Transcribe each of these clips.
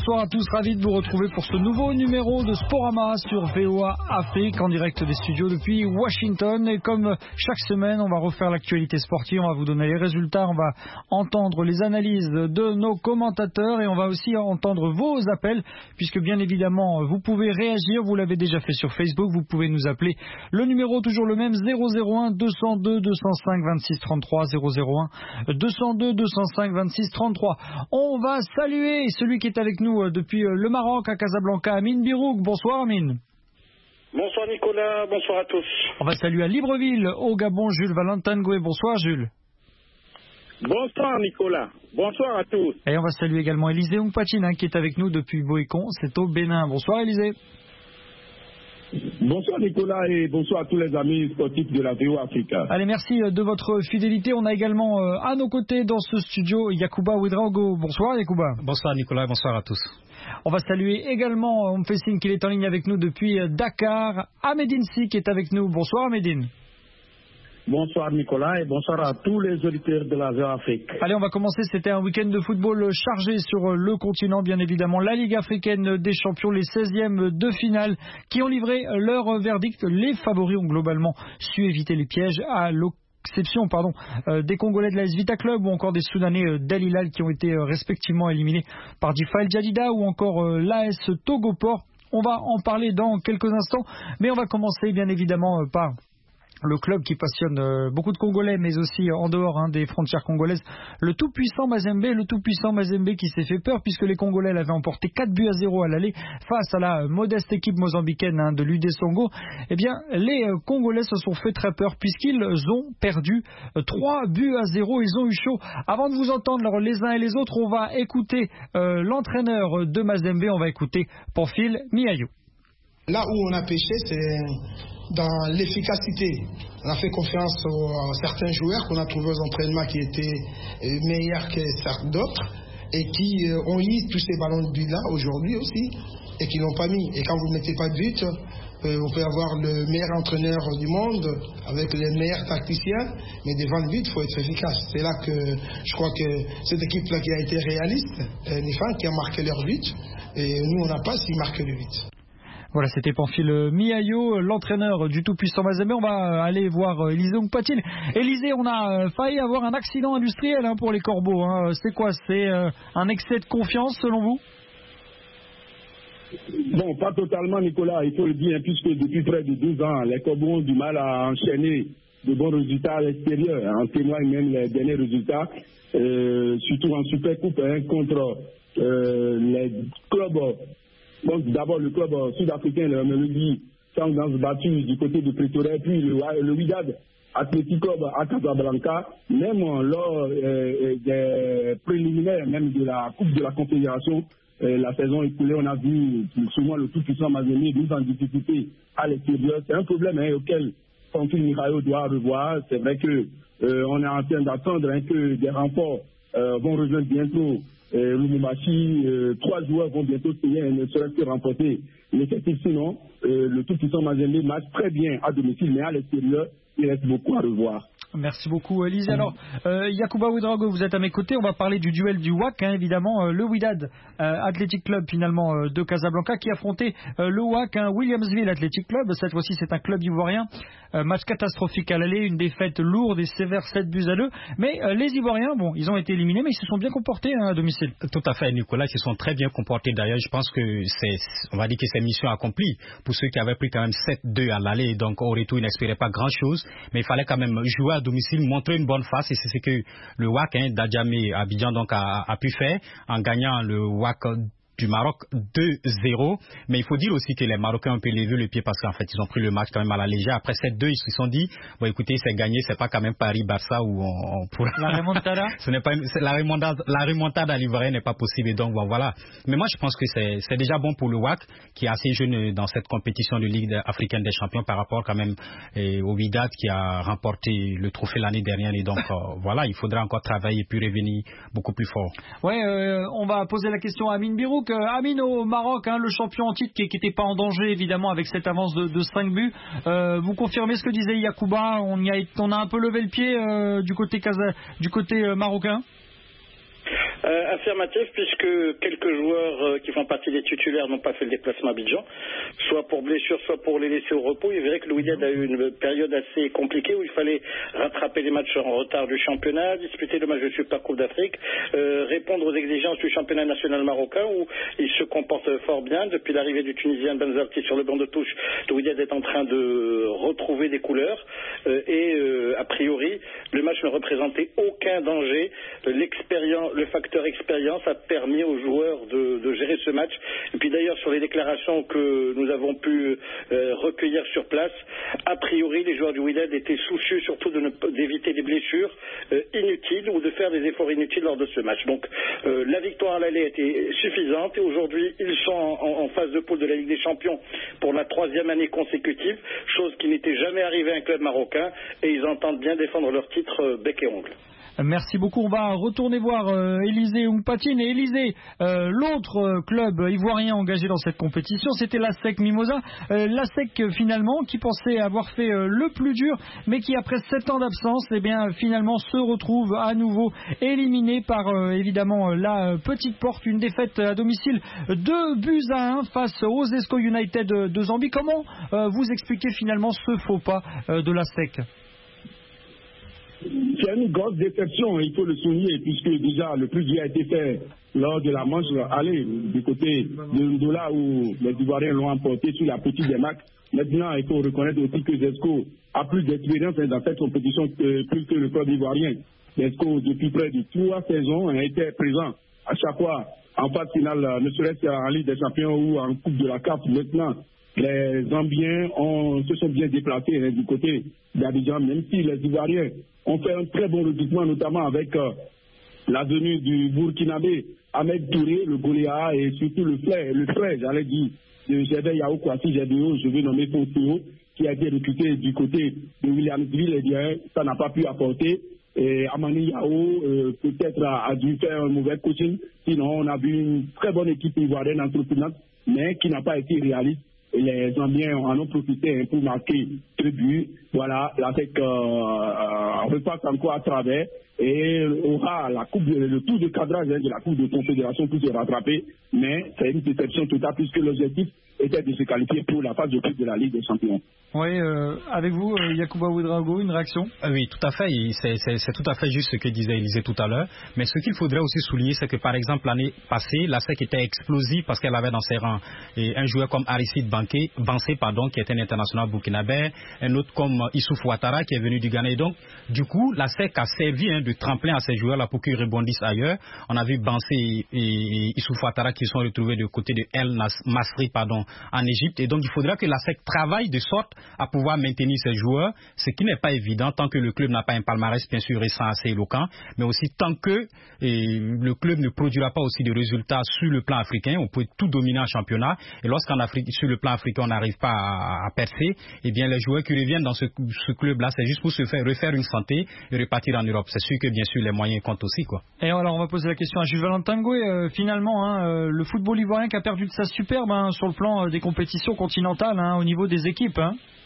bonsoir à tous, ravi de vous retrouver pour ce nouveau numéro de Sporama sur VOA Afrique en direct des studios depuis Washington. Et comme chaque semaine, on va refaire l'actualité sportive, on va vous donner les résultats, on va entendre les analyses de nos commentateurs et on va aussi entendre vos appels puisque bien évidemment vous pouvez réagir, vous l'avez déjà fait sur Facebook, vous pouvez nous appeler. Le numéro toujours le même, 001 202 205 26 33, 001 202 205 26 33. On va saluer celui qui est avec nous depuis le Maroc à Casablanca, Amine Birouk. Bonsoir Amine. Bonsoir Nicolas, bonsoir à tous. On va saluer à Libreville, au Gabon, Jules Valentin Goué. Bonsoir Jules. Bonsoir Nicolas, bonsoir à tous. Et on va saluer également Élisée Oungpatine qui est avec nous depuis Boécon, c'est au Bénin. Bonsoir Élisée. Bonsoir Nicolas et bonsoir à tous les amis sportifs de la VOA Africa. Allez, merci de votre fidélité. On a également à nos côtés dans ce studio Yacouba Ouedraogo. Bonsoir Yacouba. Bonsoir Nicolas, bonsoir à tous. On va saluer également, on me fait signe qu'il est en ligne avec nous depuis Dakar, Ahmedine Si qui est avec nous. Bonsoir Ahmedine. Bonsoir Nicolas et bonsoir à tous les auditeurs de la VOA Afrique. Allez, on va commencer. C'était un week-end de football chargé sur le continent, bien évidemment. La Ligue africaine des champions, les 16e de finale qui ont livré leur verdict. Les favoris ont globalement su éviter les pièges à l'exception des Congolais de l'AS Vita Club ou encore des Soudanais d'Al Hilal qui ont été respectivement éliminés par Difa El Jadida ou encore l'AS Togo Port. On va en parler dans quelques instants, mais on va commencer bien évidemment par le club qui passionne beaucoup de Congolais, mais aussi en dehors des frontières congolaises, le tout-puissant Mazembe qui s'est fait peur puisque les Congolais l'avaient emporté 4-0 à l'aller face à la modeste équipe mozambicaine de l'UD Songo. Eh bien, les Congolais se sont fait très peur puisqu'ils ont perdu 3-0. Ils ont eu chaud. Avant de vous entendre les uns et les autres, on va écouter l'entraîneur de Mazembe, on va écouter Pamphile Miayo. Là où on a péché, c'est dans l'efficacité. On a fait confiance à certains joueurs qu'on a trouvés aux entraînements qui étaient meilleurs que certains d'autres et qui ont eu tous ces ballons de but là aujourd'hui aussi et qui n'ont pas mis. Et quand vous ne mettez pas de but, on peut avoir le meilleur entraîneur du monde avec les meilleurs tacticiens, mais devant le but, il faut être efficace. C'est là que je crois que cette équipe-là qui a été réaliste, Nifan, qui a marqué leur but, et nous on n'a pas si marqué le but. Voilà, c'était Pamphile Miayo, l'entraîneur du tout-puissant Mazembe. On va aller voir Élisée Oungpatine. Élisée, on a failli avoir un accident industriel pour les Corbeaux. C'est quoi? C'est un excès de confiance selon vous? Bon, pas totalement Nicolas, il faut le dire, puisque depuis près de 12 ans, les Corbeaux ont du mal à enchaîner de bons résultats à l'extérieur. En témoignent même les derniers résultats, surtout en Supercoupe contre les clubs. Donc d'abord le club sud-africain, le Mamelodi, Sundowns battu du côté de Pretoria, puis le Wydad Athletic Club à Casablanca, même lors des préliminaires, même de la Coupe de la Confédération, la saison écoulée, on a vu souvent le tout-puissant Mazembe mise en difficulté à l'extérieur. C'est un problème auquel Pamphile Miayo doit revoir. C'est vrai que on est en train d'attendre que des renforts vont rejoindre bientôt Lubumbashi. 3 joueurs vont bientôt signer et ne serait-ce que remporter l'effectif. Sinon, le tout-puissant Mazembe marche très bien à domicile, mais à l'extérieur, il reste beaucoup à revoir. Merci beaucoup Élisée. Alors, Yacouba Ouedraogo, vous êtes à mes côtés. On va parler du duel du WAC, évidemment. Le Wydad Athletic Club, finalement, de Casablanca, qui affrontait le WAC, Williamsville Athletic Club. Cette fois-ci, c'est un club ivoirien. Match catastrophique à l'aller, une défaite lourde et sévère, 7-2. Mais les Ivoiriens, bon, ils ont été éliminés, mais ils se sont bien comportés à domicile. Tout à fait, Nicolas. Ils se sont très bien comportés. D'ailleurs, je pense que on va dire que c'est mission accomplie pour ceux qui avaient pris quand même 7-2 à l'aller. Donc, au retour, ils n'espéraient pas grand-chose. Mais il fallait quand même jouer à domicile, montrer une bonne face, et c'est ce que le WAC d'Adjamé Abidjan donc a pu faire en gagnant le WAC du Maroc 2-0, mais il faut dire aussi que les Marocains ont un peu levé le pied parce qu'en fait ils ont pris le match quand même à la légère. Après 7-2, ils se sont dit bon écoutez, c'est gagné, c'est pas quand même Paris-Barça où on pourra... La remontada ce n'est pas la remontada à l'Ivoirien n'est pas possible, et donc bon, voilà. Mais moi je pense que c'est déjà bon pour le WAC qui est assez jeune dans cette compétition de Ligue africaine des champions par rapport quand même au Wydad qui a remporté le trophée l'année dernière, et donc voilà, il faudra encore travailler et puis revenir beaucoup plus fort. Ouais, on va poser la question à Amine Birouk. Amine, au Maroc, le champion en titre qui n'était pas en danger évidemment avec cette avance de 5 buts. Vous confirmez ce que disait Yacouba, on a un peu levé le pied du côté marocain? Affirmatif, puisque quelques joueurs qui font partie des titulaires n'ont pas fait le déplacement à Abidjan, soit pour blessure, soit pour les laisser au repos. Il verrait que le Wydad a eu une période assez compliquée où il fallait rattraper les matchs en retard du championnat, disputer le match de Super Coupe d'Afrique, répondre aux exigences du championnat national marocain où il se comporte fort bien. Depuis l'arrivée du Tunisien Benzarti sur le banc de touche, le Wydad est en train de retrouver des couleurs a priori, le match ne représentait aucun danger. Le facteur expérience a permis aux joueurs de gérer ce match. Et puis d'ailleurs, sur les déclarations que nous avons pu recueillir sur place, a priori, les joueurs du Wydad étaient soucieux surtout d'éviter des blessures inutiles ou de faire des efforts inutiles lors de ce match. Donc la victoire à l'aller était suffisante et aujourd'hui, ils sont en phase de poule de la Ligue des Champions pour la 3e année consécutive, chose qui n'était jamais arrivée à un club marocain, et ils entendent bien défendre leur titre bec et ongle. Merci beaucoup. On va retourner voir Élisée Oungpatine. Et Élisée, l'autre club ivoirien engagé dans cette compétition, c'était l'ASEC Mimosa. L'ASEC finalement, qui pensait avoir fait le plus dur, mais qui après 7 ans d'absence, finalement se retrouve à nouveau éliminé par évidemment la petite porte. Une défaite à domicile 2-1 face aux Esco United de Zambie. Comment vous expliquez finalement ce faux pas de l'ASEC ? C'est une grosse déception, il faut le souligner, puisque déjà le plus dur a été fait lors de la manche aller du côté de Ndola où les Ivoiriens l'ont emporté sur la petite des Macs. Maintenant, il faut reconnaître aussi que Zesco a plus d'expérience dans cette compétition plus que le club ivoirien. Zesco, depuis près de 3 saisons, a été présent à chaque fois en phase finale, ne serait-ce qu'en Ligue des Champions ou en Coupe de la CAF. Maintenant, les Zambiens se sont bien déplacés du côté d'Abidjan, même si les Ivoiriens ont fait un très bon recrutement, notamment avec la venue du Burkinabé Ahmed Touré, le Goliath, et surtout le frère, j'allais dire, de Gervais Yao Kwasi Gédéo, je vais nommer Fonséo, qui a été recruté du côté de Williamsville. Eh bien, ça n'a pas pu apporter. Et Amani Yao, peut-être, a dû faire un mauvais coaching. Sinon, on a vu une très bonne équipe ivoirienne entreprenante, mais qui n'a pas été réaliste. Et les Zambiens en ont profité pour marquer 2 buts. Voilà, l'ASEC repasse encore à travers et aura le tour de cadrage de la Coupe de Confédération pour se rattraper. Mais c'est une déception totale puisque l'objectif était de se qualifier pour la phase de poule de la Ligue des Champions. Oui, avec vous, Yacouba Ouedraogo, une réaction ? Oui, tout à fait. C'est tout à fait juste ce que disait Élisée tout à l'heure. Mais ce qu'il faudrait aussi souligner, c'est que par exemple l'année passée, l'ASEC était explosive parce qu'elle avait dans ses rangs un joueur comme Aristide Bansé, qui était un international burkinabé, un autre comme Issouf Ouattara qui est venu du Ghana. Et donc, du coup, l'ASEC a servi de tremplin à ces joueurs-là pour qu'ils rebondissent ailleurs. On a vu Bansé et Issouf Ouattara qui sont retrouvés du côté de El Masri, en Égypte. Et donc, il faudra que l'ASEC travaille de sorte à pouvoir maintenir ces joueurs, ce qui n'est pas évident tant que le club n'a pas un palmarès bien sûr récent assez éloquent, mais aussi tant que le club ne produira pas aussi de résultats sur le plan africain. On peut tout dominer en championnat, et lorsqu'en Afrique, sur le plan africain, on n'arrive pas à percer, eh bien les joueurs qui reviennent dans ce club-là, c'est juste pour se refaire une santé et repartir en Europe. C'est sûr que bien sûr les moyens comptent aussi, quoi. Et alors on va poser la question à Jules Valentin Ngoué. Finalement, le football ivoirien qui a perdu de sa superbe sur le plan des compétitions continentales, au niveau des équipes.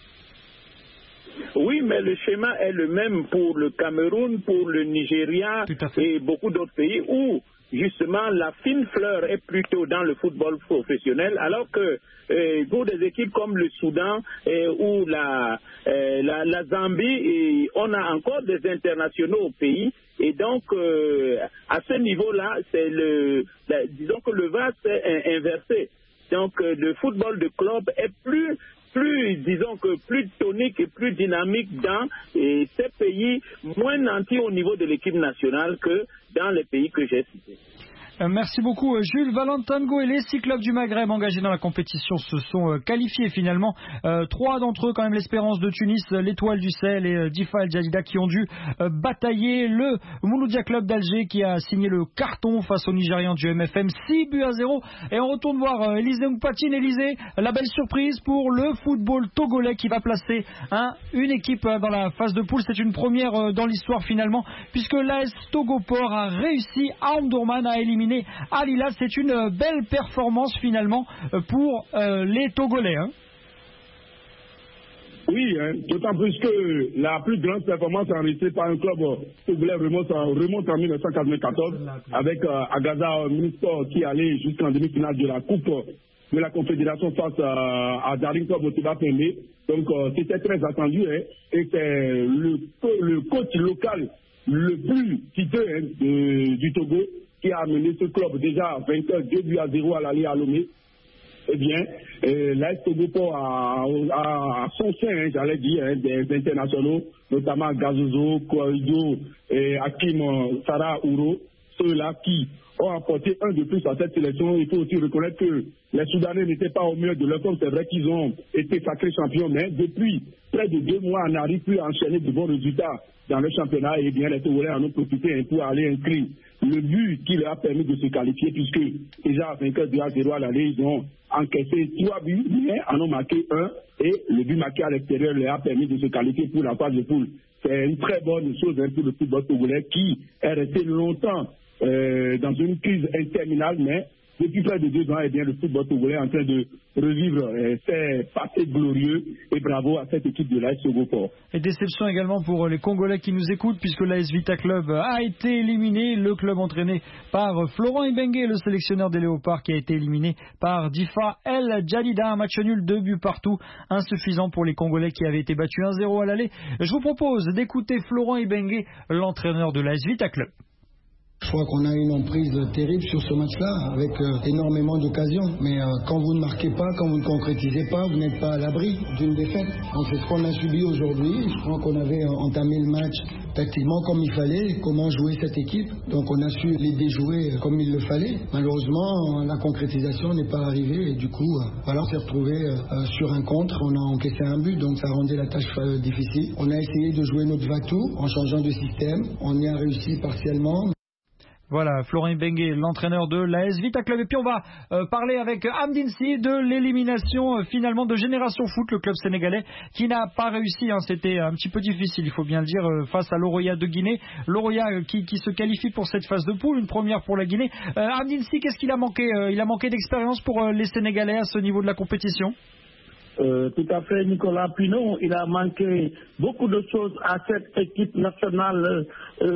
Oui, mais le schéma est le même pour le Cameroun, pour le Nigeria et beaucoup d'autres pays où justement la fine fleur est plutôt dans le football professionnel, alors que pour des équipes comme le Soudan ou la Zambie, on a encore des internationaux au pays. Et donc, à ce niveau-là, disons que le vase est inversé. Donc, le football de club est plus tonique et plus dynamique dans ces pays, moins nantis au niveau de l'équipe nationale que dans les pays que j'ai cités. Merci beaucoup Jules Valentin Ngoué. Les 6 clubs du Maghreb engagés dans la compétition se sont qualifiés finalement. 3 d'entre eux quand même, l'Espérance de Tunis, l'Étoile du Sahel et Difa El Jadida qui ont dû batailler. Le Mouloudia Club d'Alger qui a signé le carton face aux Nigérians du MFM, 6-0. Et on retourne voir Élisée Oungpatine. Élisée, la belle surprise pour le football togolais qui va placer une équipe dans la phase de poule. C'est une première dans l'histoire finalement, puisque l'AS Togoport a réussi à Omdurman à éliminer Al Hilal. C'est une belle performance finalement pour les Togolais. Oui, hein, d'autant plus que la plus grande performance enregistrée par un club togolais remonte en 1994 avec Agaza Ministor qui allait jusqu'en demi-finale de la Coupe de la Confédération face à Darinko Motiba Pembe. Donc c'était très attendu hein, et c'est le coach local le plus titeux hein, du Togo qui a amené ce club déjà vainqueur 2-0 à l'aller à Lomé. Eh bien, l'AS Togo a son sein, hein, j'allais dire, hein, des internationaux, notamment Gazozo, Kouaïdo et Hakim Sarah Ouro, ceux-là qui ont apporté un de plus à cette sélection. Il faut aussi reconnaître que les Soudanais n'étaient pas au mieux de leur forme. C'est vrai qu'ils ont été sacrés champions, mais depuis près de 2 mois, on n'arrive plus à enchaîner de bons résultats dans le championnat. Et bien, les Togolais en ont profité hein, pour aller inscrire le but qui leur a permis de se qualifier, puisque déjà vainqueur 2-0 à l'aller, ils ont encaissé 3 buts, mais en ont marqué 1, et le but marqué à l'extérieur leur a permis de se qualifier pour la phase de poule. C'est une très bonne chose hein, pour le football togolais qui est resté longtemps dans une crise interminable, mais depuis près de 2 ans, eh bien, le football togolais est en train de revivre ses passés glorieux, et bravo à cette équipe de l'AS Sogoport. Et déception également pour les Congolais qui nous écoutent, puisque l'AS Vita Club a été éliminé, le club entraîné par Florent Ibenge, le sélectionneur des Léopards, qui a été éliminé par Difa El Jadida, un match nul, 2 buts partout, insuffisant pour les Congolais qui avaient été battus 1-0 à l'aller. Je vous propose d'écouter Florent Ibenge, l'entraîneur de l'AS Vita Club. Je crois qu'on a une emprise terrible sur ce match-là, avec énormément d'occasions. Mais quand vous ne marquez pas, quand vous ne concrétisez pas, vous n'êtes pas à l'abri d'une défaite. Donc c'est ce qu'on a subi aujourd'hui. Je crois qu'on avait entamé le match tactiquement comme il fallait, comment jouer cette équipe. Donc on a su les déjouer comme il le fallait. Malheureusement, la concrétisation n'est pas arrivée et du coup, voilà, on s'est retrouvé sur un contre. On a encaissé un but, donc ça rendait la tâche difficile. On a essayé de jouer notre va-tout en changeant de système. On y a réussi partiellement. Voilà, Florent Ibenge, l'entraîneur de l'AS Vita Club. Et puis on va parler avec Amdinsi de l'élimination finalement de Génération Foot, le club sénégalais qui n'a pas réussi. Hein, c'était un petit peu difficile, il faut bien le dire, face à l'Oroya de Guinée. L'Oroya qui se qualifie pour cette phase de poule, une première pour la Guinée. Amdinsi, qu'est-ce qu'il a manqué Il a manqué d'expérience pour les Sénégalais à ce niveau de la compétition. Tout à fait, Nicolas Pinot. Il a manqué beaucoup de choses à cette équipe nationale,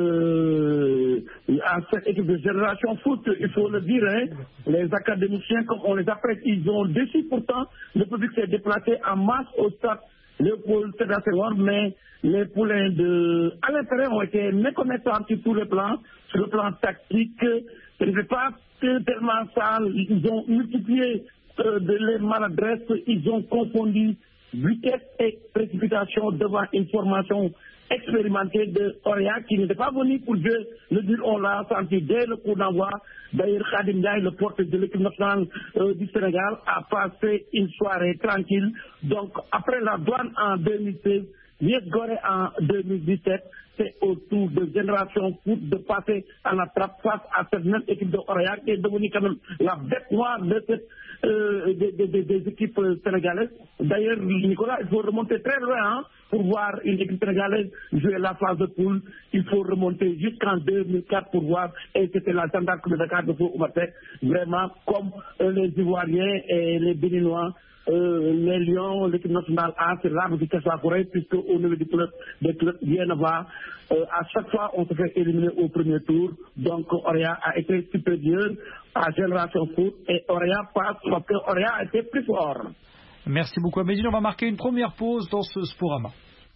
à cette équipe de Génération Foot, il faut le dire. Hein. Les académiciens, comme on les appelle, ils ont déçu pourtant. Le public s'est déplacé en masse au stade Léopold Sédar Senghor, mais les poulains de Alain Perrin ont été méconnaissants sur tous les plans, sur le plan tactique. Ce n'est pas tellement ça, ils ont multiplié de les maladresses, ils ont confondu vitesse et précipitation devant une formation expérimentée de Oria qui n'était pas venue pour jouer le dur. On l'a senti dès le coup d'envoi. D'ailleurs, Khadim Ndiaye, le porteur de l'équipe nationale du Sénégal, a passé une soirée tranquille. Donc, après la douane en 2016, Yes Gorée en 2017, c'est au tour de Génération Foot de passer à la trappe face à cette même équipe de Oria qui est devenue quand même la bête noire de cette des équipes sénégalaises. D'ailleurs, Nicolas, il faut remonter très loin hein, pour voir une équipe sénégalaise jouer la phase de poule. Il faut remonter jusqu'en 2004 pour voir, et c'était la Gendarme de Dakar de Fou Oumartek, vraiment comme les Ivoiriens et les Béninois. Les Lions, l'équipe nationale A, c'est l'arbre du Tessafouré, puisque au niveau du club, des clubs bien va. À chaque fois, on se fait éliminer au premier tour. Donc, Oria a été supérieur à Génération Foot et Oria passe parce que Oria a été plus fort. Merci beaucoup, Amédine. On va marquer une première pause dans ce Sporama.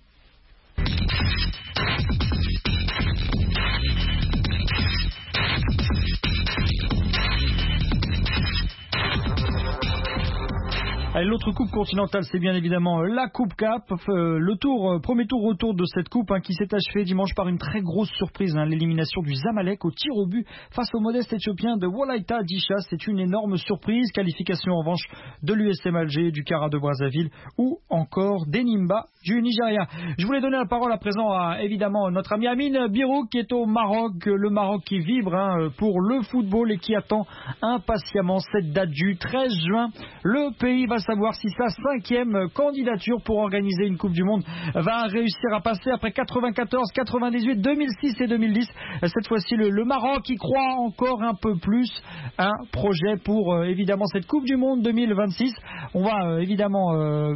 Allez, l'autre coupe continentale, c'est bien évidemment la Coupe Cap. Premier tour retour de cette coupe qui s'est achevé dimanche par une très grosse surprise, l'élimination du Zamalek au tir au but face au modeste éthiopien de Wolaïta Disha. C'est une énorme surprise. Qualification en revanche de l'USM Alger, du Kara de Brazzaville ou encore d'Enimba du Nigeria. Je voulais donner la parole à présent à évidemment notre ami Amine Birouk qui est au Maroc. Le Maroc qui vibre pour le football et qui attend impatiemment cette date du 13 juin. Le pays va savoir si sa 5e candidature pour organiser une Coupe du Monde va réussir à passer après 94, 98, 2006 et 2010. Cette fois-ci, le Maroc y croit encore un peu plus. Un projet pour évidemment cette Coupe du Monde 2026. On va évidemment beaucoup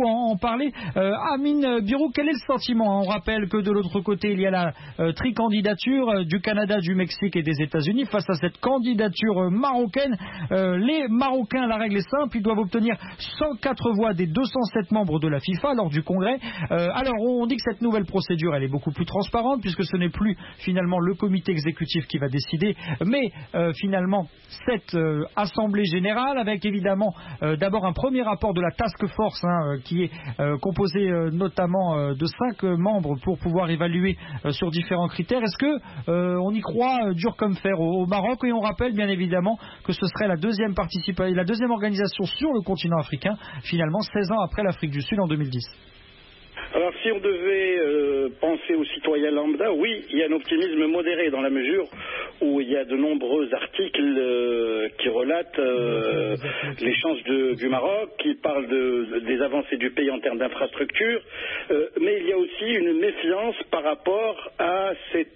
beaucoup en parler. Amine Birou, quel est le sentiment? On rappelle que de l'autre côté, il y a la tricandidature du Canada, du Mexique et des États-Unis. Face à cette candidature marocaine, les Marocains, la règle est simple, ils doivent obtenir 104 voix des 207 membres de la FIFA lors du congrès. Alors, on dit que cette nouvelle procédure, elle est beaucoup plus transparente puisque ce n'est plus finalement le comité exécutif qui va décider, mais finalement cette assemblée générale avec évidemment d'abord un premier rapport de la task force qui est composé notamment de 5 membres pour pouvoir évaluer sur différents critères. Est-ce que on y croit dur comme fer au Maroc? Et on rappelle bien évidemment que ce serait la deuxième organisation sur le continent africain, finalement 16 ans après l'Afrique du Sud en 2010. Alors si on devait penser aux citoyens lambda, oui, il y a un optimisme modéré dans la mesure où il y a de nombreux articles qui relatent les chances du Maroc, qui parlent des avancées du pays en termes d'infrastructures, mais il y a aussi une méfiance par rapport à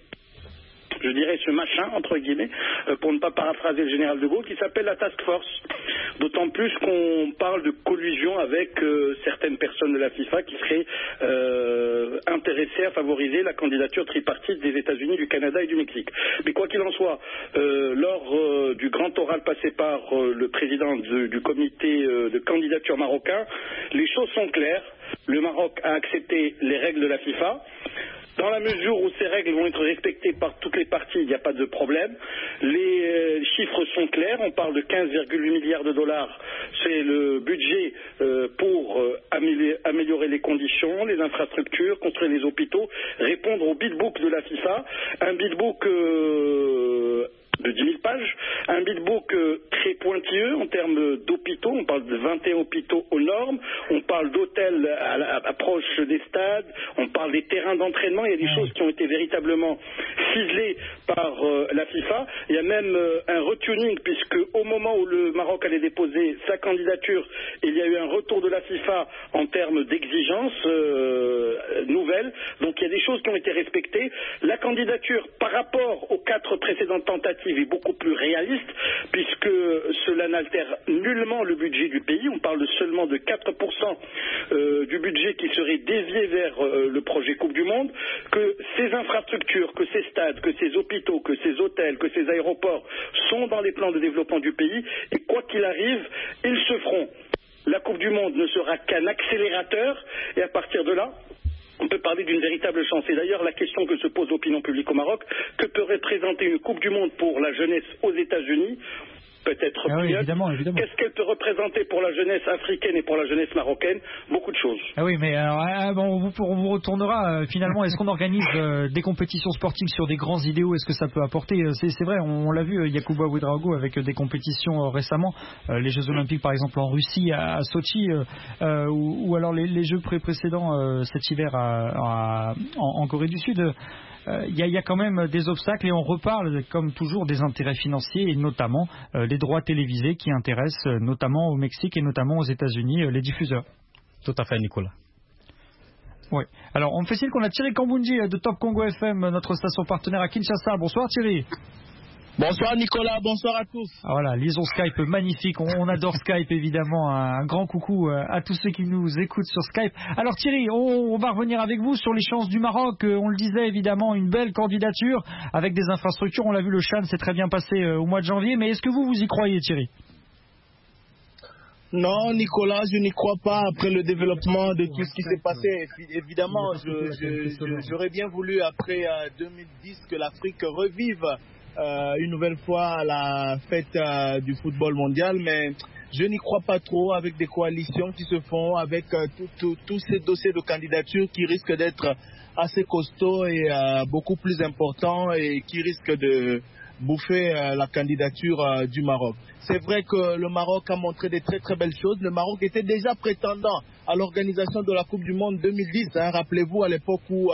ce machin, entre guillemets, pour ne pas paraphraser le général de Gaulle, qui s'appelle la Task Force. D'autant plus qu'on parle de collusion avec certaines personnes de la FIFA qui seraient intéressées à favoriser la candidature tripartite des États-Unis, du Canada et du Mexique. Mais quoi qu'il en soit, lors du grand oral passé par le président du comité de candidature marocain, les choses sont claires. Le Maroc a accepté les règles de la FIFA. Dans la mesure où ces règles vont être respectées par toutes les parties, il n'y a pas de problème. Les chiffres sont clairs. On parle de 15,8 milliards de dollars. C'est le budget pour améliorer les conditions, les infrastructures, construire les hôpitaux, répondre au beatbook de la FIFA. Un beatbook de 10 000 pages, un beatbook très pointilleux en termes d'hôpitaux. On parle de 21 hôpitaux aux normes, on parle d'hôtels à proche des stades, on parle des terrains d'entraînement. Il y a des choses qui ont été véritablement ciselées par la FIFA. Il y a même un retuning, puisque au moment où le Maroc allait déposer sa candidature, il y a eu un retour de la FIFA en termes d'exigences nouvelles. Donc il y a des choses qui ont été respectées. La candidature par rapport aux 4 précédentes tentatives est beaucoup plus réaliste, puisque cela n'altère nullement le budget du pays. On parle seulement de 4% du budget qui serait dévié vers le projet Coupe du Monde, que ces infrastructures, que ces stades, que ces hôpitaux, que ces hôtels, que ces aéroports sont dans les plans de développement du pays, et quoi qu'il arrive, ils se feront. La Coupe du Monde ne sera qu'un accélérateur, et à partir de là, on peut parler d'une véritable chance. Et d'ailleurs, la question que se pose l'opinion publique au Maroc, que peut représenter une Coupe du Monde pour la jeunesse aux États-Unis? Peut-être oui, évidemment. Qu'est-ce qu'elle peut représenter pour la jeunesse africaine et pour la jeunesse marocaine? Beaucoup de choses. Ah oui, mais alors, on vous retournera finalement. Est-ce qu'on organise des compétitions sportives sur des grands idéaux? Est-ce que ça peut apporter? C'est vrai, on l'a vu, Yacouba Ouedraogo avec des compétitions récemment, les Jeux Olympiques par exemple en Russie, à Sochi, ou alors les Jeux précédents cet hiver en Corée du Sud. Il y a quand même des obstacles et on reparle comme toujours des intérêts financiers et notamment les droits télévisés qui intéressent notamment au Mexique et notamment aux États-Unis les diffuseurs. Tout à fait, Nicolas. Oui. Alors on me fait signe qu'on a Thierry Kambundji de Top Congo FM, notre station partenaire à Kinshasa. Bonsoir Thierry. Bonsoir Nicolas, bonsoir à tous. Ah voilà, liaison Skype magnifique, on adore Skype évidemment, un grand coucou à tous ceux qui nous écoutent sur Skype. Alors Thierry, on va revenir avec vous sur les chances du Maroc, on le disait évidemment, une belle candidature avec des infrastructures, on l'a vu, le Chan s'est très bien passé au mois de janvier, mais est-ce que vous y croyez Thierry? Non Nicolas, je n'y crois pas après le développement de tout ce qui s'est passé. Évidemment, j'aurais bien voulu après 2010 que l'Afrique revive une nouvelle fois à la fête du football mondial, mais je n'y crois pas trop avec des coalitions qui se font, avec tous ces dossiers de candidature qui risquent d'être assez costauds et beaucoup plus importants et qui risquent de bouffer la candidature du Maroc. C'est vrai que le Maroc a montré des très très belles choses. Le Maroc était déjà prétendant à l'organisation de la Coupe du Monde 2010. Rappelez-vous à l'époque où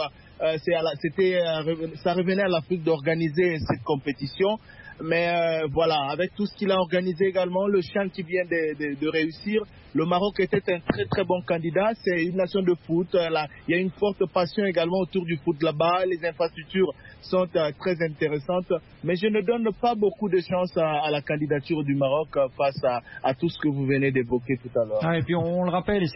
ça revenait à l'Afrique d'organiser cette compétition. Mais voilà, avec tout ce qu'il a organisé également, le Chan qui vient de réussir, le Maroc était un très très bon candidat. C'est une nation de foot. Il y a une forte passion également autour du foot là-bas. Les infrastructures sont très intéressantes. Mais je ne donne pas beaucoup de chance à la candidature du Maroc face à tout ce que vous venez d'évoquer tout à l'heure. Et puis on le rappelle,